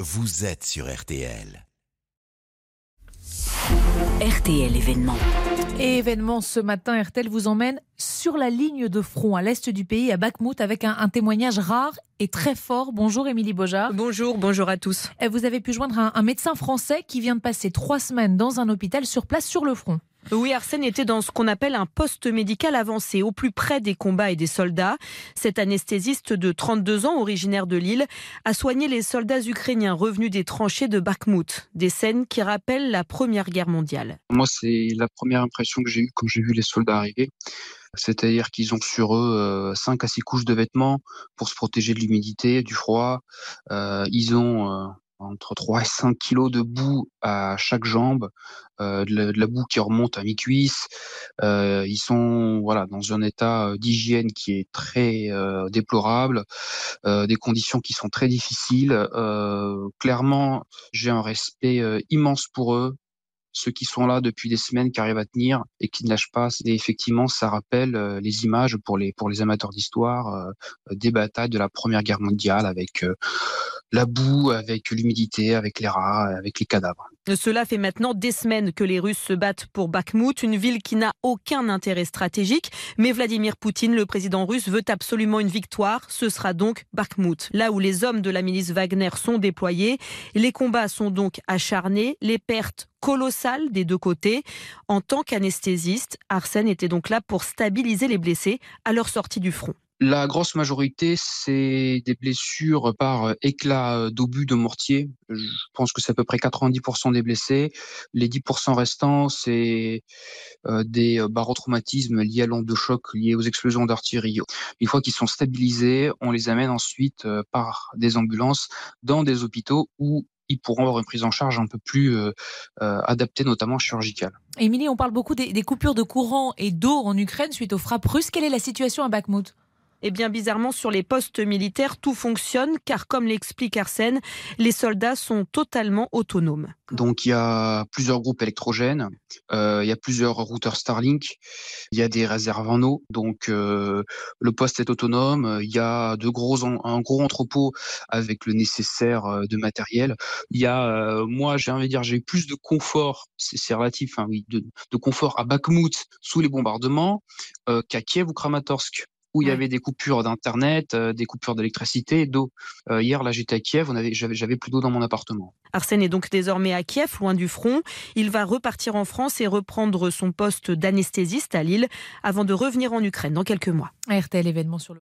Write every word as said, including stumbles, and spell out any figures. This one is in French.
vous êtes sur R T L. R T L événement. Et événement ce matin, R T L vous emmène sur la ligne de front à l'est du pays, à Bakhmout, avec un, un témoignage rare et très fort. Bonjour Émilie Beaujard. Bonjour, bonjour à tous. Vous avez pu joindre un, un médecin français qui vient de passer trois semaines dans un hôpital sur place sur le front. Oui, Arsène était dans ce qu'on appelle un poste médical avancé, au plus près des combats et des soldats. Cet anesthésiste de trente-deux ans, originaire de Lille, a soigné les soldats ukrainiens revenus des tranchées de Bakhmout. Des scènes qui rappellent la Première Guerre mondiale. Moi, c'est la première impression que j'ai eue quand j'ai vu les soldats arriver. C'est-à-dire qu'ils ont sur eux cinq à six couches de vêtements pour se protéger de l'humidité, du froid. Euh, ils ont... Euh, entre trois et cinq kilos de boue à chaque jambe, euh, de, la, de la boue qui remonte à mi-cuisse. Euh, ils sont voilà dans un état d'hygiène qui est très euh, déplorable, euh, des conditions qui sont très difficiles. Euh, clairement, j'ai un respect euh, immense pour eux. Ceux qui sont là depuis des semaines, qui arrivent à tenir et qui ne lâchent pas. Et effectivement, ça rappelle euh, les images pour les pour les amateurs d'histoire euh, des batailles de la Première Guerre mondiale avec euh, la boue, avec l'humidité, avec les rats, avec les cadavres. Cela fait maintenant des semaines que les Russes se battent pour Bakhmout, une ville qui n'a aucun intérêt stratégique. Mais Vladimir Poutine, le président russe, veut absolument une victoire. Ce sera donc Bakhmout, là où les hommes de la milice Wagner sont déployés. Les combats sont donc acharnés, les pertes colossales des deux côtés. En tant qu'anesthésiste, Arsène était donc là pour stabiliser les blessés à leur sortie du front. La grosse majorité, c'est des blessures par éclat d'obus de mortier. Je pense que c'est à peu près quatre-vingt-dix pour cent des blessés. Les dix pour cent restants, c'est des barotraumatismes liés à l'onde de choc, liés aux explosions d'artillerie. Une fois qu'ils sont stabilisés, on les amène ensuite par des ambulances dans des hôpitaux où ils pourront avoir une prise en charge un peu plus euh, euh, adaptée, notamment chirurgicale. Émilie, on parle beaucoup des, des coupures de courant et d'eau en Ukraine suite aux frappes russes. Quelle est la situation à Bakhmout ? Eh bien, bizarrement, sur les postes militaires, tout fonctionne, car comme l'explique Arsène, les soldats sont totalement autonomes. Donc, il y a plusieurs groupes électrogènes, euh, il y a plusieurs routeurs Starlink, il y a des réserves en eau. Donc, euh, le poste est autonome. Il y a de gros, un gros entrepôt avec le nécessaire de matériel. Il y a, euh, moi, j'ai envie de dire, j'ai eu plus de confort, c'est, c'est relatif, hein, oui, de, de confort à Bakhmout sous les bombardements euh, qu'à Kiev ou Kramatorsk, où il y avait des coupures d'internet, euh, des coupures d'électricité et d'eau. Euh, hier, là, j'étais à Kiev, on avait, j'avais, j'avais plus d'eau dans mon appartement. Arsène est donc désormais à Kiev, loin du front. Il va repartir en France et reprendre son poste d'anesthésiste à Lille avant de revenir en Ukraine dans quelques mois. R T L événement sur le